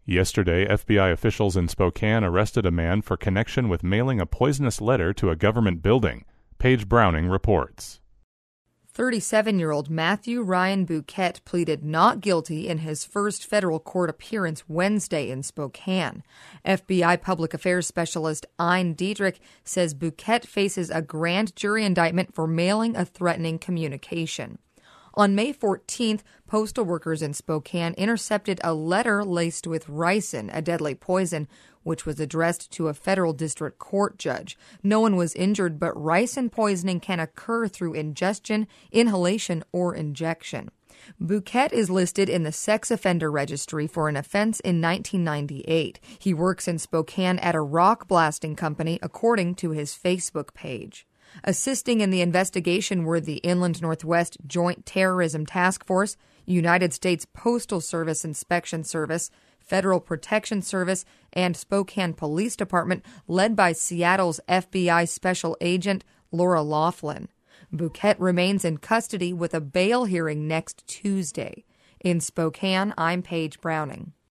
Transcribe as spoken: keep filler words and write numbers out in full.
Yesterday, F B I officials in Spokane arrested a man for connection with mailing a poisonous letter to a government building. Paige Browning reports. thirty-seven-year-old Matthew Ryan Bouquet pleaded not guilty in his first federal court appearance Wednesday in Spokane. F B I Public Affairs Specialist Ein Diedrich says Bouquet faces a grand jury indictment for mailing a threatening communication. On May fourteenth, postal workers in Spokane intercepted a letter laced with ricin, a deadly poison, which was addressed to a federal district court judge. No one was injured, but ricin poisoning can occur through ingestion, inhalation, or injection. Bouquet is listed in the sex offender registry for an offense in nineteen ninety-eight. He works in Spokane at a rock blasting company, according to his Facebook page. Assisting in the investigation were the Inland Northwest Joint Terrorism Task Force, United States Postal Service Inspection Service, Federal Protection Service, and Spokane Police Department, led by Seattle's F B I Special Agent Laura Laughlin. Bouquet remains in custody with a bail hearing next Tuesday. In Spokane, I'm Paige Browning.